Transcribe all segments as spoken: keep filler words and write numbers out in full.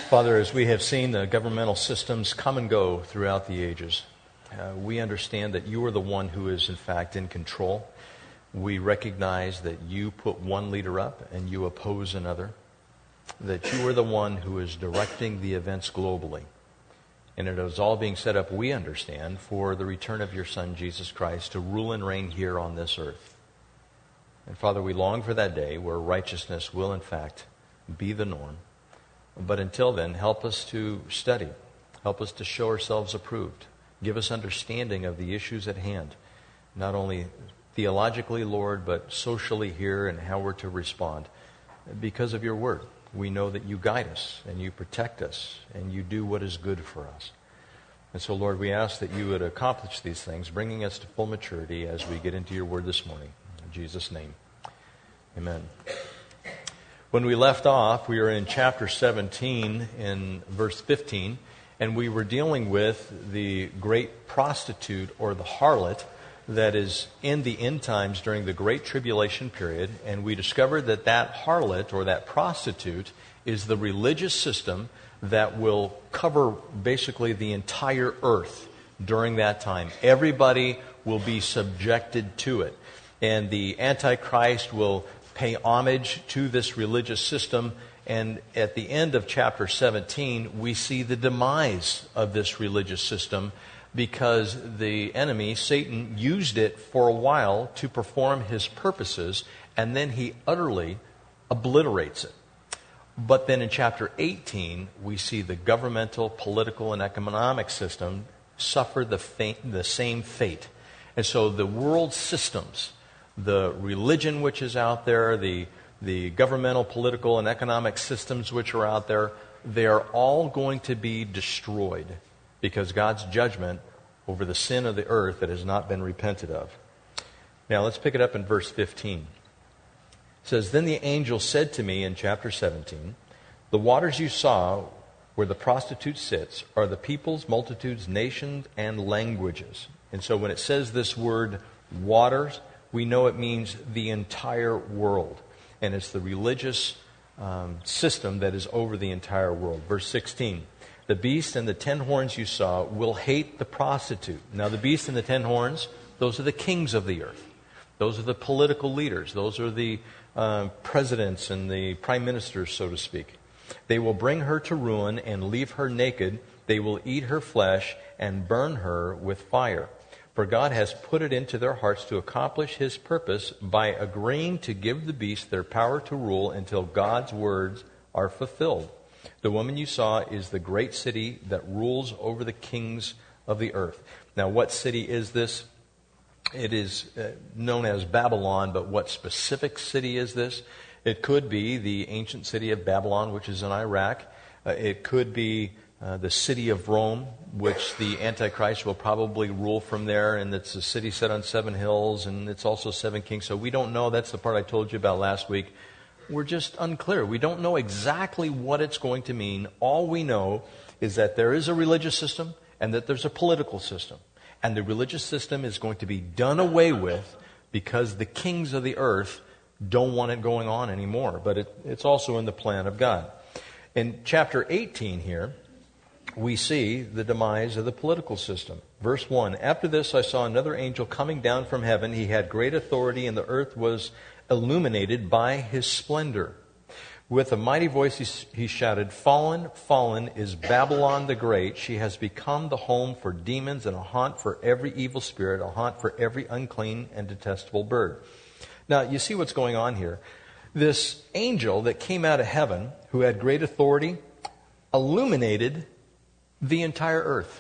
Father, as we have seen the governmental systems come and go throughout the ages, uh, we understand that you are the one who is in fact in control. We recognize that you put one leader up and you oppose another, that you are the one who is directing the events globally. And it is all being set up, we understand, for the return of your Son, Jesus Christ, to rule and reign here on this earth. And Father, we long for that day where righteousness will in fact be the norm. But until then, help us to study. Help us to show ourselves approved. Give us understanding of the issues at hand, not only theologically, Lord, but socially here and how we're to respond. Because of your word, we know that you guide us and you protect us and you do what is good for us. And so, Lord, we ask that you would accomplish these things, bringing us to full maturity as we get into your word this morning. In Jesus' name, amen. When we left off, we were in chapter seventeen in verse fifteen, and we were dealing with the great prostitute or the harlot that is in the end times during the Great Tribulation period, and we discovered that that harlot or that prostitute is the religious system that will cover basically the entire earth during that time. Everybody will be subjected to it, and the Antichrist will pay homage to this religious system. And at the end of chapter seventeen, we see the demise of this religious system because the enemy, Satan, used it for a while to perform his purposes, and then he utterly obliterates it. But then in chapter eighteen, we see the governmental, political, and economic system suffer the, fa- the same fate. And so the world systems, the religion which is out there, the, the governmental, political, and economic systems which are out there, they are all going to be destroyed because God's judgment over the sin of the earth that has not been repented of. Now let's pick it up in verse fifteen. It says, "Then the angel said to me," in chapter seventeen, "the waters you saw where the prostitute sits are the peoples, multitudes, nations, and languages." And so when it says this word waters, we know it means the entire world. And it's the religious um, system that is over the entire world. Verse sixteen, "The beast and the ten horns you saw will hate the prostitute." Now the beast and the ten horns, those are the kings of the earth. Those are the political leaders. Those are the uh, presidents and the prime ministers, so to speak. "They will bring her to ruin and leave her naked. They will eat her flesh and burn her with fire. For God has put it into their hearts to accomplish his purpose by agreeing to give the beast their power to rule until God's words are fulfilled. The woman you saw is the great city that rules over the kings of the earth." Now, what city is this? It is uh, known as Babylon, but what specific city is this? It could be the ancient city of Babylon, which is in Iraq. Uh, it could be Uh, the city of Rome, which the Antichrist will probably rule from there, and it's a city set on seven hills, and it's also seven kings. So we don't know. That's the part I told you about last week. We're just unclear. We don't know exactly what it's going to mean. All we know is that there is a religious system and that there's a political system. And the religious system is going to be done away with because the kings of the earth don't want it going on anymore. But it, it's also in the plan of God. In chapter eighteen here, we see the demise of the political system. Verse one, "After this I saw another angel coming down from heaven. He had great authority, and the earth was illuminated by his splendor. With a mighty voice he, he shouted, 'Fallen, fallen is Babylon the Great. She has become the home for demons and a haunt for every evil spirit, a haunt for every unclean and detestable bird.'" Now, you see what's going on here. This angel that came out of heaven, who had great authority, illuminated the entire earth.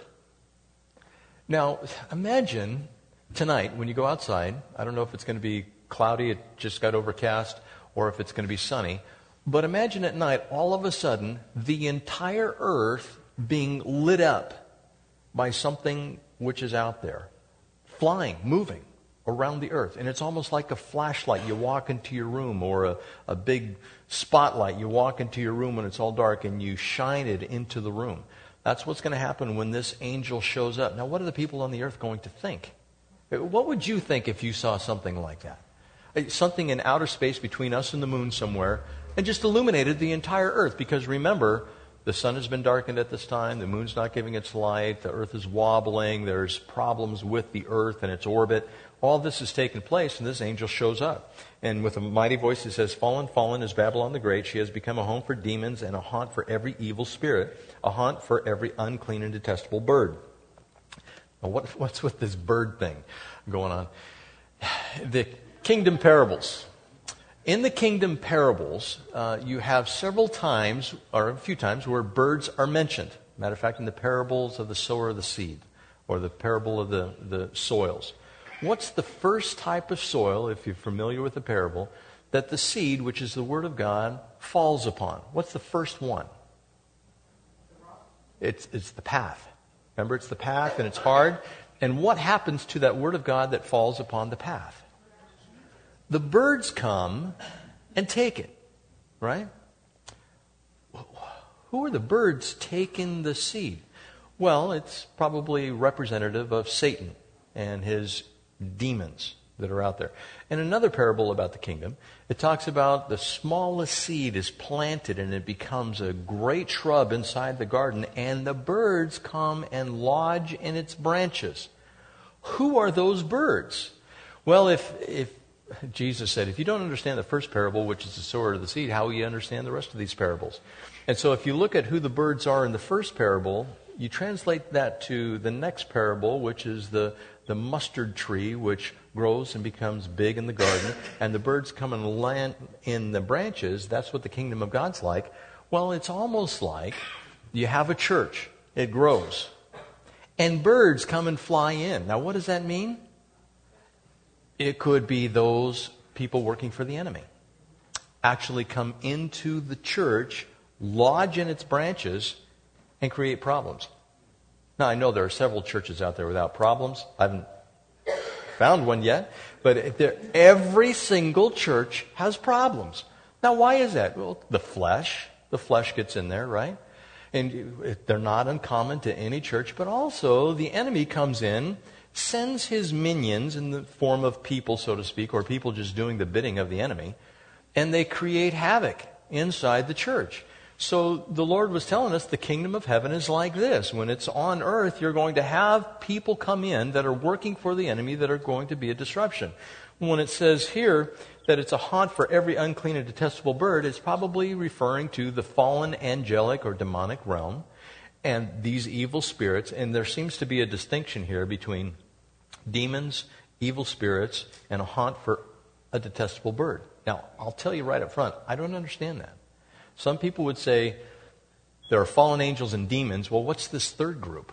Now, imagine tonight when you go outside. I don't know if it's going to be cloudy, it just got overcast, or if it's going to be sunny. But imagine at night, all of a sudden, the entire earth being lit up by something which is out there, flying, moving around the earth. And it's almost like a flashlight. You walk into your room, or a, a big spotlight. You walk into your room when it's all dark and you shine it into the room. That's what's going to happen when this angel shows up. Now, what are the people on the earth going to think? What would you think if you saw something like that? Something in outer space between us and the moon somewhere, and just illuminated the entire earth. Because remember, The sun has been darkened at this time. The moon's not giving its light. The earth is wobbling. There's problems with the earth and its orbit. All this has taken place, and this angel shows up. And with a mighty voice he says, "Fallen, fallen is Babylon the Great. She has become a home for demons and a haunt for every evil spirit, a haunt for every unclean and detestable bird." Now, what, what's with this bird thing going on? The kingdom parables. In the kingdom parables, uh, you have several times, or a few times, where birds are mentioned. Matter of fact, in the parables of the sower of the seed, or the parable of the, the soils. What's the first type of soil, if you're familiar with the parable, that the seed, which is the Word of God, falls upon? What's the first one? It's, it's the path. Remember, it's the path, and it's hard. And what happens to that Word of God that falls upon the path? The birds come and take it, right? Who are the birds taking the seed? Well, it's probably representative of Satan and his demons that are out there. In another parable about the kingdom, it talks about the smallest seed is planted and it becomes a great shrub inside the garden, and the birds come and lodge in its branches. Who are those birds? Well, if if Jesus said, if you don't understand the first parable, which is the sower of the seed, how will you understand the rest of these parables? And so if you look at who the birds are in the first parable, you translate that to the next parable, which is the, the mustard tree, which grows and becomes big in the garden, and the birds come and land in the branches. That's what the kingdom of God's like. Well, it's almost like you have a church. It grows. And birds come and fly in. Now, what does that mean? It could be those people working for the enemy actually come into the church, lodge in its branches, and create problems. Now, I know there are several churches out there without problems. I haven't found one yet. But every single church has problems. Now, why is that? Well, the flesh. The flesh gets in there, right? And they're not uncommon to any church. But also, the enemy comes in, sends his minions in the form of people, so to speak, or people just doing the bidding of the enemy, and they create havoc inside the church. So the Lord was telling us the kingdom of heaven is like this. When it's on earth, you're going to have people come in that are working for the enemy that are going to be a disruption. When it says here that it's a haunt for every unclean and detestable bird, it's probably referring to the fallen angelic or demonic realm and these evil spirits. And there seems to be a distinction here between demons, evil spirits, and a haunt for a detestable bird. Now, I'll tell you right up front, I don't understand that. Some people would say there are fallen angels and demons. Well, what's this third group?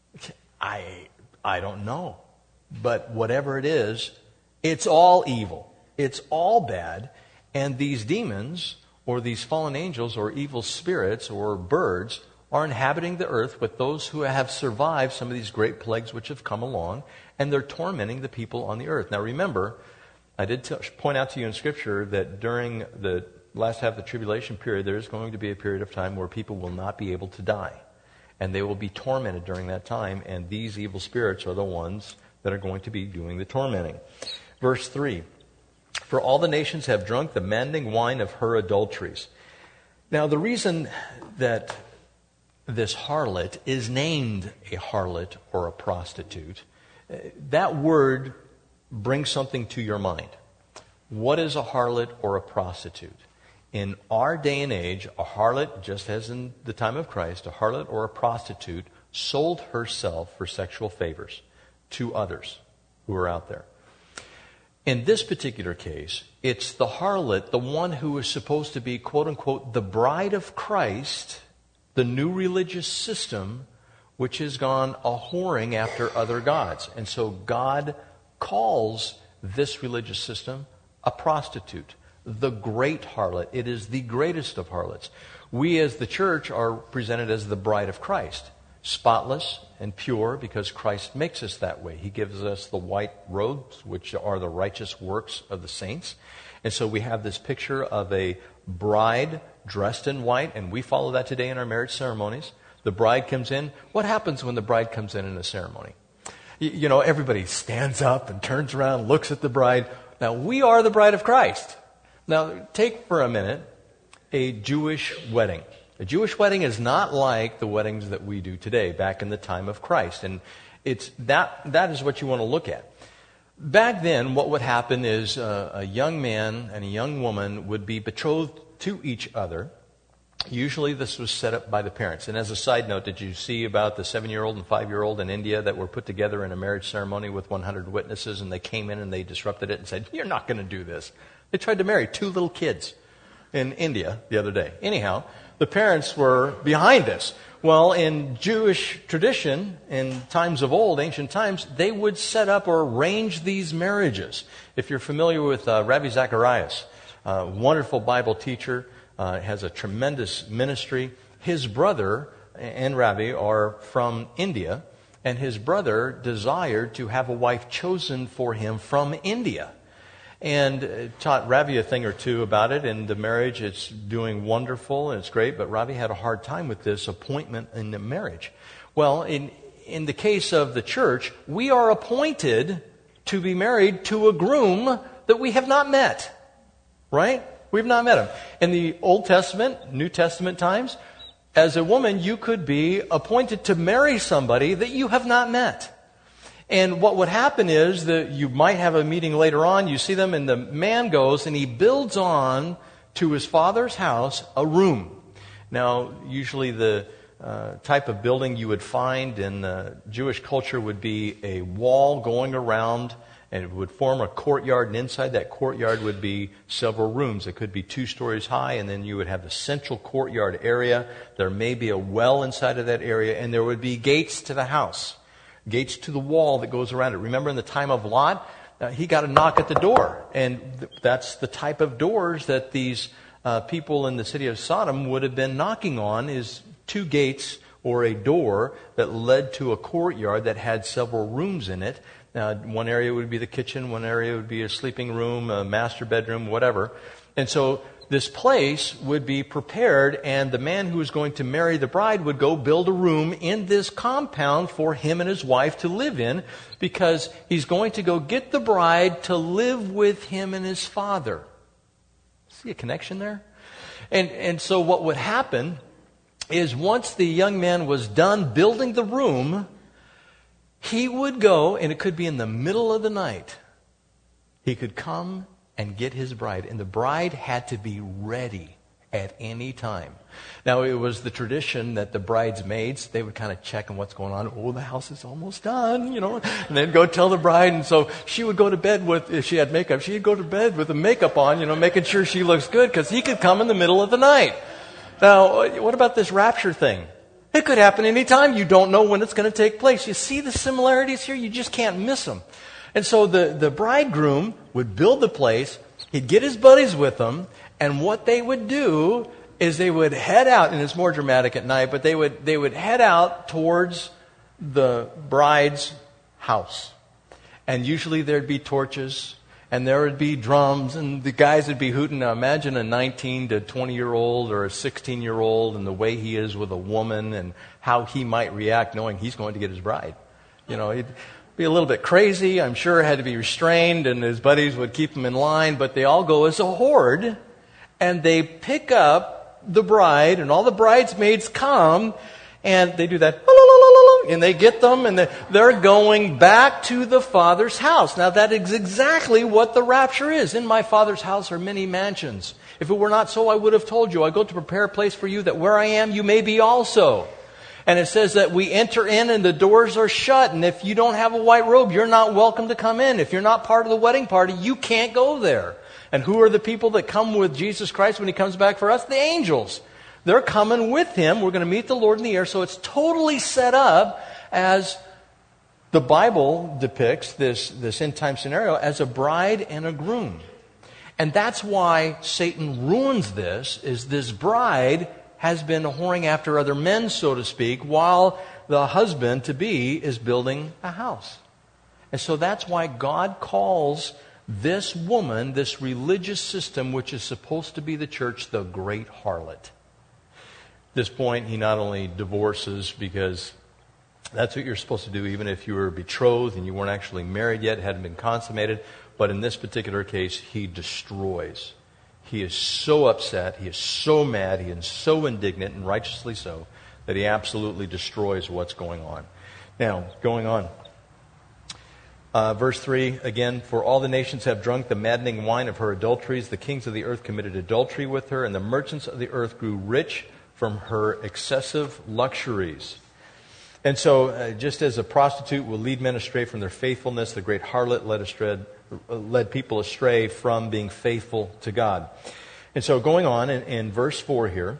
I I don't know. But whatever it is, it's all evil. It's all bad. And these demons, or these fallen angels, or evil spirits, or birds, are inhabiting the earth with those who have survived some of these great plagues which have come along, and they're tormenting the people on the earth. Now remember, I did t- point out to you in Scripture that during the last half of the tribulation period, there is going to be a period of time where people will not be able to die. And they will be tormented during that time, and these evil spirits are the ones that are going to be doing the tormenting. Verse three, "For all the nations have drunk the maddening wine of her adulteries." Now the reason that this harlot is named a harlot or a prostitute, that word brings something to your mind. What is a harlot or a prostitute? In our day and age, a harlot, just as in the time of Christ, a harlot or a prostitute sold herself for sexual favors to others who are out there. In this particular case, it's the harlot, the one who is supposed to be, quote unquote, the bride of Christ, the new religious system, which has gone a whoring after other gods. And so God calls this religious system a prostitute, the great harlot. It is the greatest of harlots. We as the church are presented as the bride of Christ, spotless and pure because Christ makes us that way. He gives us the white robes, which are the righteous works of the saints. And so we have this picture of a bride dressed in white, and we follow that today in our marriage ceremonies. The bride comes in. What happens when the bride comes in in a ceremony? You, you know, everybody stands up and turns around, looks at the bride. Now, we are the bride of Christ. Now, take for a minute a Jewish wedding. A Jewish wedding is not like the weddings that we do today, back in the time of Christ. And it's that that is what you want to look at. Back then, what would happen is uh, a young man and a young woman would be betrothed to each other. Usually this was set up by the parents. And as a side note, did you see about the seven-year-old and five-year-old in India that were put together in a marriage ceremony with one hundred witnesses, and they came in and they disrupted it and said, "You're not going to do this." They tried to marry two little kids in India the other day. Anyhow, the parents were behind this. Well, in Jewish tradition, in times of old, ancient times, they would set up or arrange these marriages. If you're familiar with uh, Rabbi Zacharias, a wonderful Bible teacher, uh, has a tremendous ministry. His brother and Rabbi are from India, and his brother desired to have a wife chosen for him from India. And taught Ravi a thing or two about it. And the marriage, it's doing wonderful and it's great. But Ravi had a hard time with this appointment in the marriage. Well, in in the case of the church, we are appointed to be married to a groom that we have not met. Right? We've not met him. In the Old Testament, New Testament times, as a woman, you could be appointed to marry somebody that you have not met. And what would happen is that you might have a meeting later on, you see them, and the man goes and he builds on to his father's house a room. Now, usually the uh, type of building you would find in uh, Jewish culture would be a wall going around, and it would form a courtyard, and inside that courtyard would be several rooms. It could be two stories high, and then you would have the central courtyard area. There may be a well inside of that area, and there would be gates to the house. Gates to the wall that goes around it. Remember in the time of Lot, uh, he got a knock at the door. And th- that's the type of doors that these uh, people in the city of Sodom would have been knocking on, is two gates or a door that led to a courtyard that had several rooms in it. Uh, one area would be the kitchen, one area would be a sleeping room, a master bedroom, whatever. And so this place would be prepared, and the man who was going to marry the bride would go build a room in this compound for him and his wife to live in, because he's going to go get the bride to live with him and his father. See a connection there? And, and so what would happen is once the young man was done building the room, he would go, and it could be in the middle of the night, he could come and get his bride. And the bride had to be ready at any time. Now, it was the tradition that the bridesmaids, they would kind of check on what's going on. Oh, the house is almost done, you know. And they'd go tell the bride. And so she would go to bed with, if she had makeup, she'd go to bed with the makeup on, you know, making sure she looks good, because he could come in the middle of the night. Now, what about this rapture thing? It could happen anytime. You don't know when it's going to take place. You see the similarities here? You just can't miss them. And so the, the bridegroom would build the place, he'd get his buddies with him, and what they would do is they would head out, and it's more dramatic at night, but they would they would head out towards the bride's house. And usually there'd be torches, and there would be drums, and the guys would be hooting. Now imagine a nineteen to twenty-year-old or a sixteen-year-old and the way he is with a woman and how he might react knowing he's going to get his bride. You know, he'd be a little bit crazy. I'm sure had to be restrained, and his buddies would keep him in line, but they all go as a horde, and they pick up the bride, and all the bridesmaids come, and they do that, and they get them, and they're going back to the Father's house. Now, that is exactly what the rapture is. In my Father's house are many mansions. If it were not so, I would have told you. I go to prepare a place for you, that where I am, you may be also. And it says that we enter in and the doors are shut. And if you don't have a white robe, you're not welcome to come in. If you're not part of the wedding party, you can't go there. And who are the people that come with Jesus Christ when He comes back for us? The angels. They're coming with Him. We're going to meet the Lord in the air. So it's totally set up as the Bible depicts this, this end time scenario as a bride and a groom. And that's why Satan ruins this, is this bride has been whoring after other men, so to speak, while the husband-to-be is building a house. And so that's why God calls this woman, this religious system, which is supposed to be the church, the great harlot. At this point, He not only divorces, because that's what you're supposed to do, even if you were betrothed and you weren't actually married yet, hadn't been consummated, but in this particular case, He destroys. He is so upset, he is so mad, he is so indignant, and righteously so, that he absolutely destroys what's going on. Now, going on. Uh, verse three, again, for all the nations have drunk the maddening wine of her adulteries. The kings of the earth committed adultery with her, and the merchants of the earth grew rich from her excessive luxuries. And so, uh, just as a prostitute will lead men astray from their faithfulness, the great harlot led, astray, led people astray from being faithful to God. And so, going on in, in verse four here,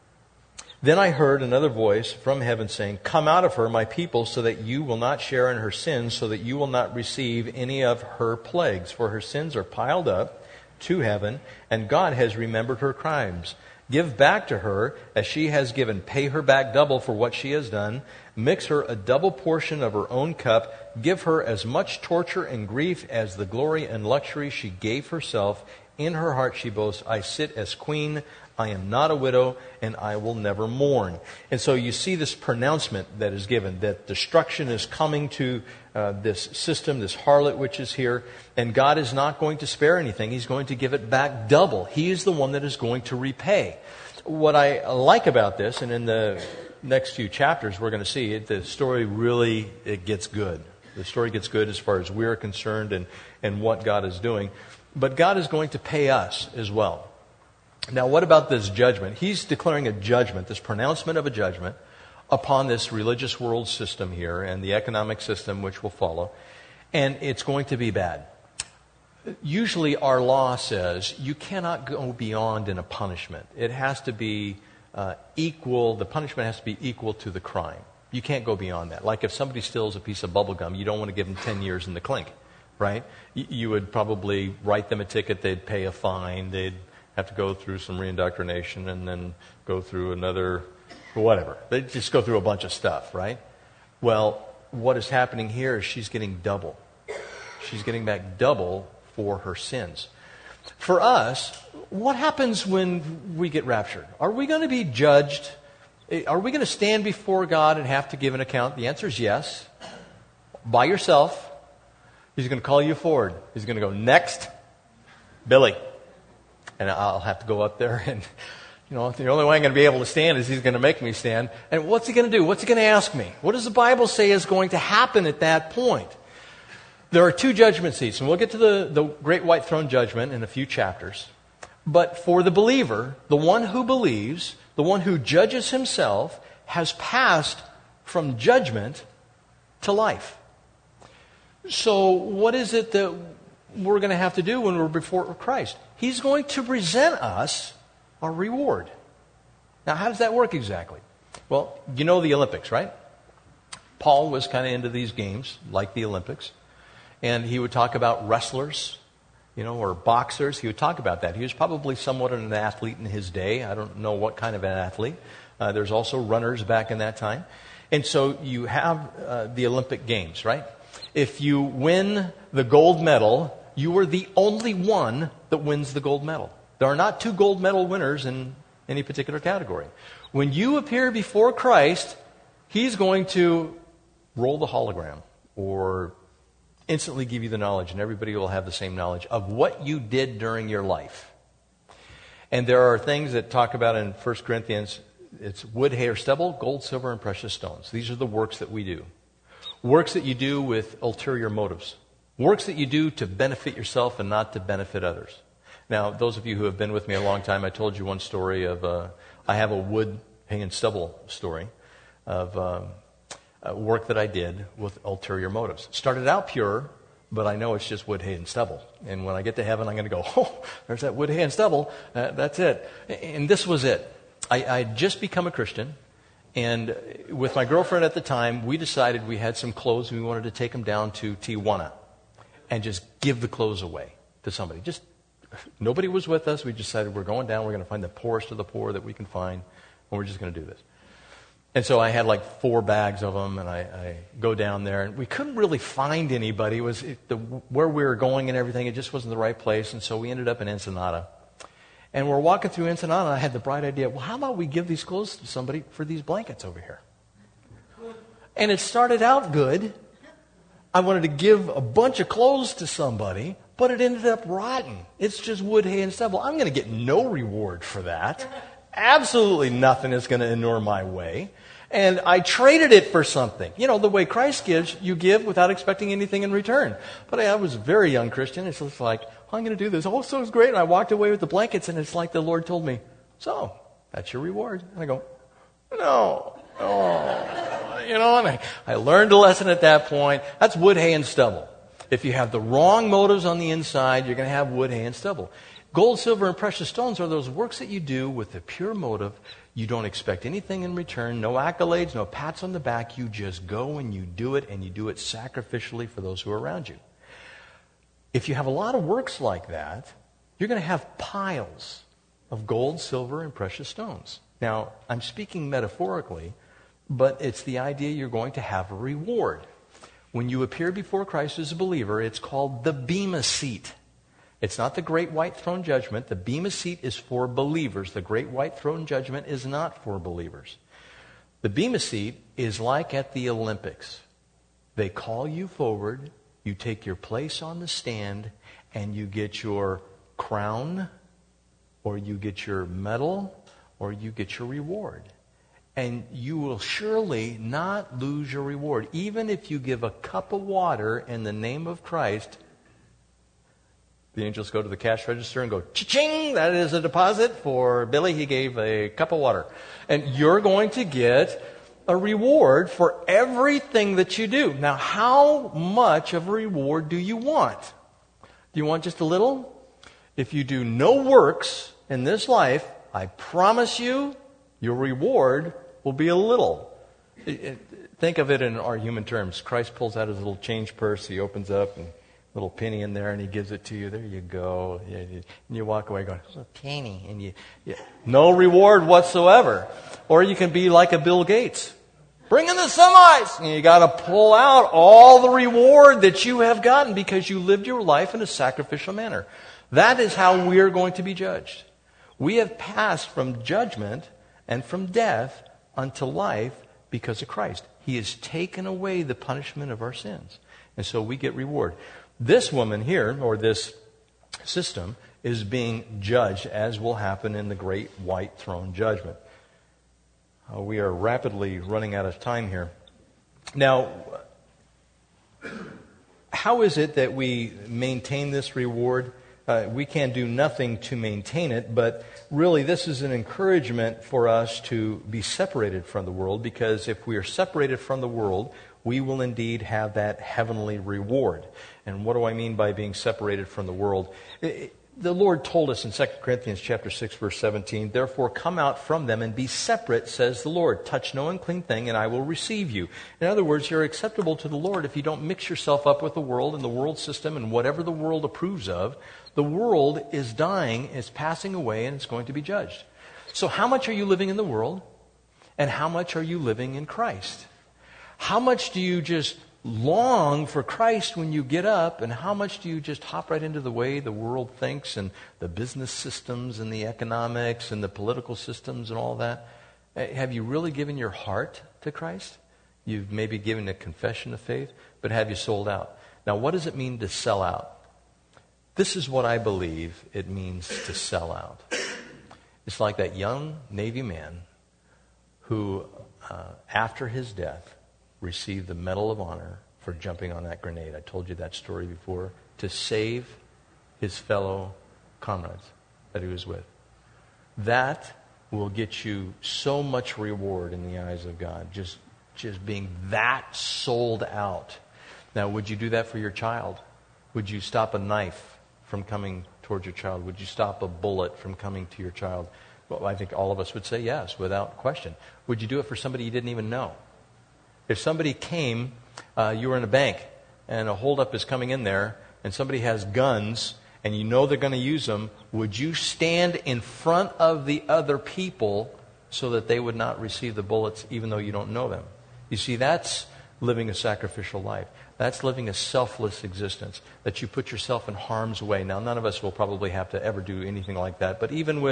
then I heard another voice from heaven saying, come out of her, my people, so that you will not share in her sins, so that you will not receive any of her plagues. For her sins are piled up to heaven, and God has remembered her crimes. Give back to her as she has given. Pay her back double for what she has done. Mix her a double portion of her own cup. Give her as much torture and grief as the glory and luxury she gave herself. In her heart she boasts, I sit as queen. I am not a widow, and I will never mourn. And so you see this pronouncement that is given, that destruction is coming to uh, this system, this harlot which is here, and God is not going to spare anything. He's going to give it back double. He is the one that is going to repay. What I like about this, and in the next few chapters we're going to see, it, the story really, it gets good. The story gets good as far as we're concerned and, and what God is doing. But God is going to pay us as well. Now, what about this judgment? He's declaring a judgment, this pronouncement of a judgment upon this religious world system here and the economic system which will follow. And it's going to be bad. Usually our law says you cannot go beyond in a punishment. It has to be uh, equal, the punishment has to be equal to the crime. You can't go beyond that. Like if somebody steals a piece of bubble gum, you don't want to give them ten years in the clink, right? You would probably write them a ticket, they'd pay a fine, they'd have to go through some reindoctrination and then go through another, whatever. They just go through a bunch of stuff, right? Well, what is happening here is she's getting double. She's getting back double for her sins. For us, what happens when we get raptured? Are we going to be judged? Are we going to stand before God and have to give an account? The answer is yes. By yourself. He's going to call you forward. He's going to go, next, Billy. And I'll have to go up there and, you know, the only way I'm going to be able to stand is he's going to make me stand. And what's he going to do? What's he going to ask me? What does the Bible say is going to happen at that point? There are two judgment seats, and we'll get to the, the great white throne judgment in a few chapters. But for the believer, the one who believes, the one who judges himself, has passed from judgment to life. So what is it that we're going to have to do when we're before Christ? He's going to present us a reward. Now, how does that work exactly? Well, you know the Olympics, right? Paul was kind of into these games, like the Olympics. And he would talk about wrestlers, you know, or boxers. He would talk about that. He was probably somewhat of an athlete in his day. I don't know what kind of an athlete. Uh, there's also runners back in that time. And so you have uh, the Olympic Games, right? If you win the gold medal, you are the only one that wins the gold medal. There are not two gold medal winners in any particular category. When you appear before Christ, He's going to roll the hologram or instantly give you the knowledge, and everybody will have the same knowledge of what you did during your life. And there are things that talk about in First Corinthians, it's wood, hay, or stubble, gold, silver, and precious stones. These are the works that we do. Works that you do with ulterior motives. Works that you do to benefit yourself and not to benefit others. Now, those of you who have been with me a long time, I told you one story of, uh, I have a wood, hay, and stubble story of um, uh, work that I did with ulterior motives. Started out pure, but I know it's just wood, hay, and stubble. And when I get to heaven, I'm going to go, oh, there's that wood, hay, and stubble. Uh, that's it. And this was it. I had just become a Christian. And with my girlfriend at the time, we decided we had some clothes and we wanted to take them down to Tijuana and just give the clothes away to somebody. Just nobody was with us. We decided we're going down. We're going to find the poorest of the poor that we can find, and we're just going to do this. And so I had like four bags of them, and I, I go down there, and we couldn't really find anybody. It was it, the, where we were going and everything. It just wasn't the right place, and so we ended up in Ensenada. And we're walking through Ensenada, and I had the bright idea, well, how about we give these clothes to somebody for these blankets over here? And it started out good. I wanted to give a bunch of clothes to somebody. but it ended up rotten. It's just wood, hay, and stubble. I'm going to get no reward for that. Absolutely nothing is going to inure my way. And I traded it for something. You know, the way Christ gives, you give without expecting anything in return. But I was a very young Christian. It's just like, oh, I'm going to do this. Oh, so it's great. And I walked away with the blankets, and it's like the Lord told me, so, that's your reward. And I go, no, no. You know, and I, I learned a lesson at that point. That's wood, hay, and stubble. If you have the wrong motives on the inside, you're going to have wood, hay, and stubble. Gold, silver, and precious stones are those works that you do with a pure motive. You don't expect anything in return, no accolades, no pats on the back. You just go and you do it, and you do it sacrificially for those who are around you. If you have a lot of works like that, you're going to have piles of gold, silver, and precious stones. Now, I'm speaking metaphorically, but it's the idea you're going to have a reward. When you appear before Christ as a believer, it's called the Bema Seat. It's not the Great White Throne Judgment. The Bema Seat is for believers. The Great White Throne Judgment is not for believers. The Bema Seat is like at the Olympics. They call you forward, you take your place on the stand, and you get your crown, or you get your medal, or you get your reward. And you will surely not lose your reward. Even if you give a cup of water in the name of Christ, the angels go to the cash register and go, cha-ching, that is a deposit for Billy. He gave a cup of water. And you're going to get a reward for everything that you do. Now, how much of a reward do you want? Do you want just a little? If you do no works in this life, I promise you, your reward will be a little. It, it, think of it in our human terms. Christ pulls out his little change purse. He opens up and little penny in there, and he gives it to you. There you go. Yeah, you, and you walk away going, "It's a penny," and you, you no reward whatsoever. Or you can be like a Bill Gates. Bring in the semis, and you got to pull out all the reward that you have gotten because you lived your life in a sacrificial manner. That is how we are going to be judged. We have passed from judgment and from death unto life because of Christ. He has taken away the punishment of our sins, and so we get reward. This woman here, or this system, is being judged, as will happen in the Great White Throne Judgment. Uh, we are rapidly running out of time here. Now, how is it that we maintain this reward? Uh, we can do nothing to maintain it, but really this is an encouragement for us to be separated from the world, because if we are separated from the world, we will indeed have that heavenly reward. And what do I mean by being separated from the world? It, the Lord told us in Second Corinthians chapter six, verse seventeen, "Therefore come out from them and be separate, says the Lord. Touch no unclean thing, and I will receive you." In other words, you're acceptable to the Lord if you don't mix yourself up with the world and the world system and whatever the world approves of. The world is dying, is passing away, and it's going to be judged. So how much are you living in the world? And how much are you living in Christ? How much do you just long for Christ when you get up, and how much do you just hop right into the way the world thinks and the business systems and the economics and the political systems and all that? Have you really given your heart to Christ? You've maybe given a confession of faith, but have you sold out? Now, what does it mean to sell out? This is what I believe it means to sell out. It's like that young Navy man who, uh, after his death, received the Medal of Honor for jumping on that grenade. I told you that story before. To save his fellow comrades that he was with. That will get you so much reward in the eyes of God. Just, just being that sold out. Now, would you do that for your child? Would you stop a knife from coming towards your child? Would you stop a bullet from coming to your child? Well, I think all of us would say yes, without question. Would you do it for somebody you didn't even know? If somebody came, uh, you were in a bank, and a holdup is coming in there, and somebody has guns, and you know they're going to use them, would you stand in front of the other people so that they would not receive the bullets even though you don't know them? You see, that's living a sacrificial life. That's living a selfless existence, that you put yourself in harm's way. Now, none of us will probably have to ever do anything like that, but even with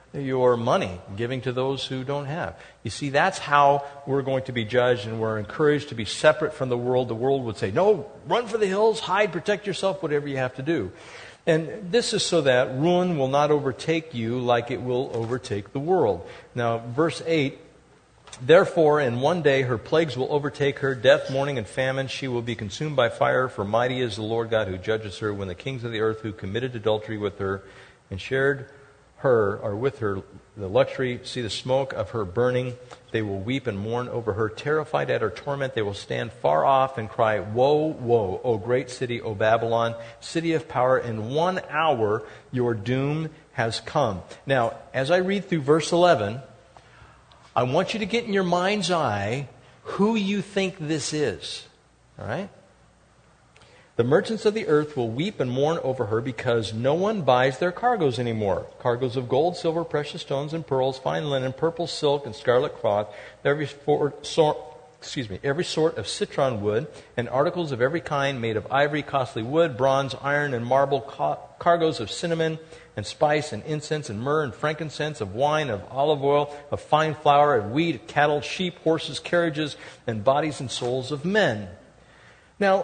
your money, giving to those who don't have. You see, that's how we're going to be judged, and we're encouraged to be separate from the world. The world would say, no, run for the hills, hide, protect yourself, whatever you have to do. And this is so that ruin will not overtake you like it will overtake the world. Now, verse eight, therefore, in one day her plagues will overtake her, death, mourning, and famine. She will be consumed by fire, for mighty is the Lord God who judges her. When the kings of the earth who committed adultery with her and shared her, or with her, the luxury, see the smoke of her burning, they will weep and mourn over her. Terrified at her torment, they will stand far off and cry, woe, woe, O great city, O Babylon, city of power. In one hour your doom has come. Now, as I read through verse eleven, I want you to get in your mind's eye who you think this is. All right? The merchants of the earth will weep and mourn over her because no one buys their cargoes anymore. Cargoes of gold, silver, precious stones, and pearls, fine linen, purple silk, and scarlet cloth, every sort, excuse me, every sort of citron wood, and articles of every kind made of ivory, costly wood, bronze, iron, and marble, cargoes of cinnamon and spice and incense and myrrh and frankincense, of wine, of olive oil, of fine flour, of wheat, cattle, sheep, horses, carriages, and bodies and souls of men. Now,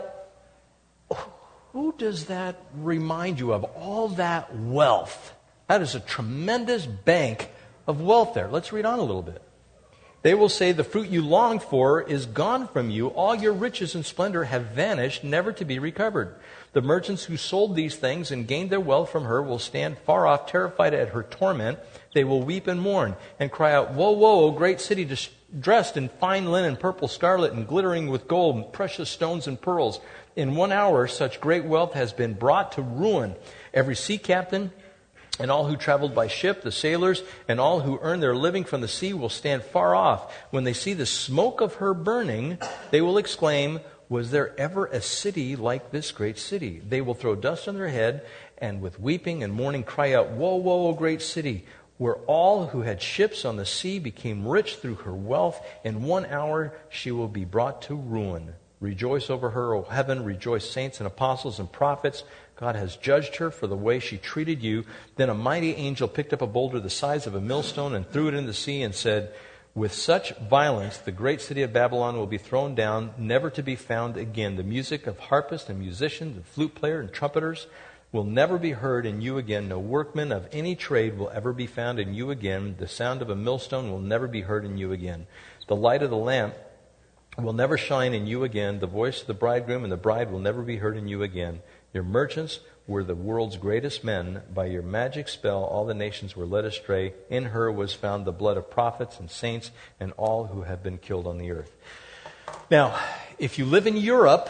who does that remind you of? All that wealth. That is a tremendous bank of wealth there. Let's read on a little bit. They will say, the fruit you longed for is gone from you. All your riches and splendor have vanished, never to be recovered. The merchants who sold these things and gained their wealth from her will stand far off, terrified at her torment. They will weep and mourn and cry out, woe, woe, O great city, dressed in fine linen, purple, scarlet, and glittering with gold, and precious stones and pearls. In one hour, such great wealth has been brought to ruin. Every sea captain and all who traveled by ship, the sailors, and all who earn their living from the sea will stand far off. When they see the smoke of her burning, they will exclaim, was there ever a city like this great city? They will throw dust on their head and with weeping and mourning cry out, woe, woe, O great city, where all who had ships on the sea became rich through her wealth. In one hour she will be brought to ruin. Rejoice over her, O heaven. Rejoice, saints and apostles and prophets. God has judged her for the way she treated you. Then a mighty angel picked up a boulder the size of a millstone and threw it in the sea and said, with such violence, the great city of Babylon will be thrown down, never to be found again. The music of harpists and musicians and flute players and trumpeters will never be heard in you again. No workman of any trade will ever be found in you again. The sound of a millstone will never be heard in you again. The light of the lamp will never shine in you again. The voice of the bridegroom and the bride will never be heard in you again. Your merchants were the world's greatest men. By your magic spell, all the nations were led astray. In her was found the blood of prophets and saints and all who have been killed on the earth. Now, if you live in Europe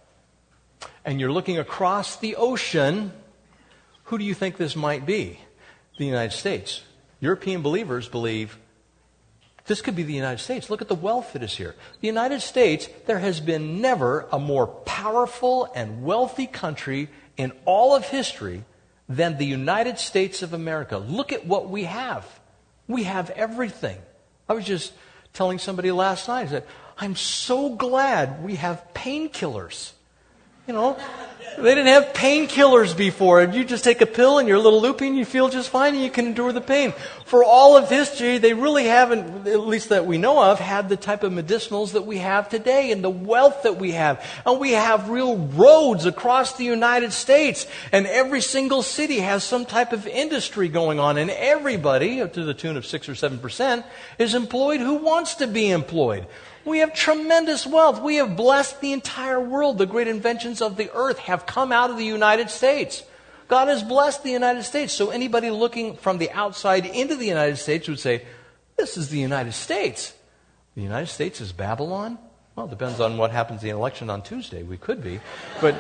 and you're looking across the ocean, who do you think this might be? The United States. European believers believe this could be the United States. Look at the wealth that is here. The United States, there has been never a more powerful and wealthy country in all of history than the United States of America. Look at what we have. We have everything. I was just telling somebody last night, I said, I'm so glad we have painkillers. You know, they didn't have painkillers before. You just take a pill and you're a little loopy and you feel just fine and you can endure the pain. For all of history, they really haven't, at least that we know of, had the type of medicinals that we have today and the wealth that we have. And we have real roads across the United States. And every single city has some type of industry going on. And everybody, to the tune of six or seven percent, is employed who wants to be employed. We have tremendous wealth. We have blessed the entire world. The great inventions of the earth have come out of the United States. God has blessed the United States. So anybody looking from the outside into the United States would say, this is the United States. The United States is Babylon? Well, it depends on what happens in the election on Tuesday. We could be. But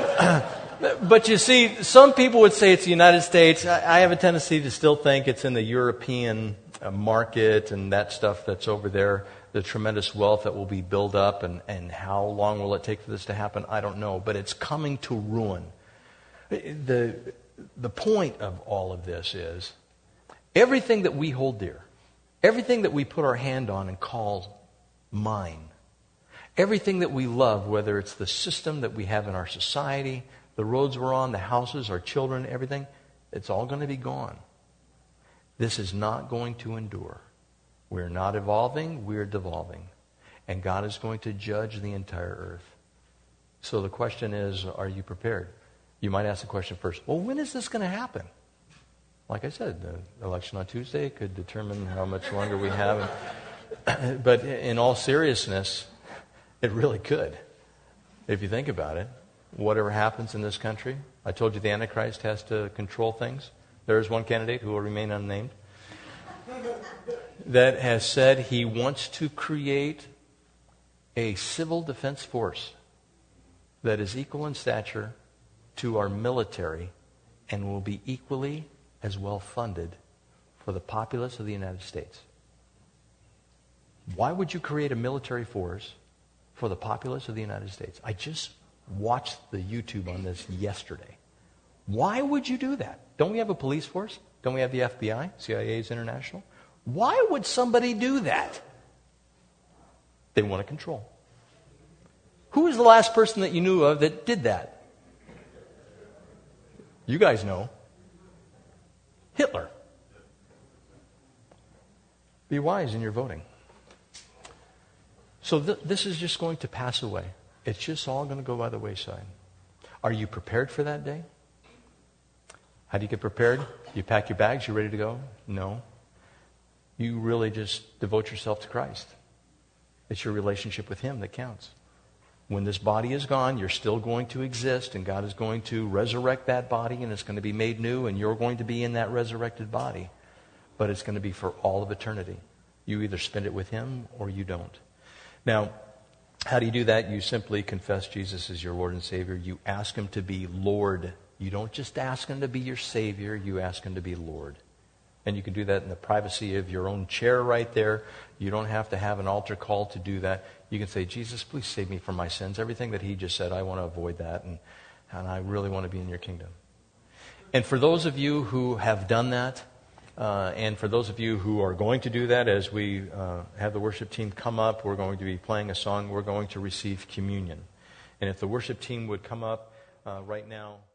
but you see, some people would say it's the United States. I have a tendency to still think it's in the European market and that stuff that's over there. The tremendous wealth that will be built up, and, and how long will it take for this to happen? I don't know, but it's coming to ruin. The, the point of all of this is everything that we hold dear, everything that we put our hand on and call mine, everything that we love, whether it's the system that we have in our society, the roads we're on, the houses, our children, everything, it's all going to be gone. This is not going to endure. We're not evolving, we're devolving. And God is going to judge the entire earth. So the question is, are you prepared? You might ask the question first, well, when is this going to happen? Like I said, the election on Tuesday could determine how much longer we have. But in all seriousness, it really could. If you think about it, whatever happens in this country, I told you the Antichrist has to control things. There is one candidate who will remain unnamed that has said he wants to create a civil defense force that is equal in stature to our military and will be equally as well funded for the populace of the United States. Why would you create a military force for the populace of the United States? I just watched the YouTube on this yesterday. Why would you do that? Don't we have a police force? Don't we have the F B I? C I A's international? Why would somebody do that? They want to control. Who was the last person that you knew of that did that? You guys know. Hitler. Be wise in your voting. So th- this is just going to pass away. It's just all going to go by the wayside. Are you prepared for that day? How do you get prepared? You pack your bags, you're ready to go? No. You really just devote yourself to Christ. It's your relationship with Him that counts. When this body is gone, you're still going to exist, and God is going to resurrect that body, and it's going to be made new, and you're going to be in that resurrected body. But it's going to be for all of eternity. You either spend it with Him or you don't. Now, how do you do that? You simply confess Jesus as your Lord and Savior. You ask Him to be Lord. You don't just ask Him to be your Savior. You ask Him to be Lord. And you can do that in the privacy of your own chair right there. You don't have to have an altar call to do that. You can say, Jesus, please save me from my sins. Everything that He just said, I want to avoid that. And, and I really want to be in your kingdom. And for those of you who have done that, uh, and for those of you who are going to do that, as we uh, have the worship team come up, we're going to be playing a song. We're going to receive communion. And if the worship team would come up uh, right now.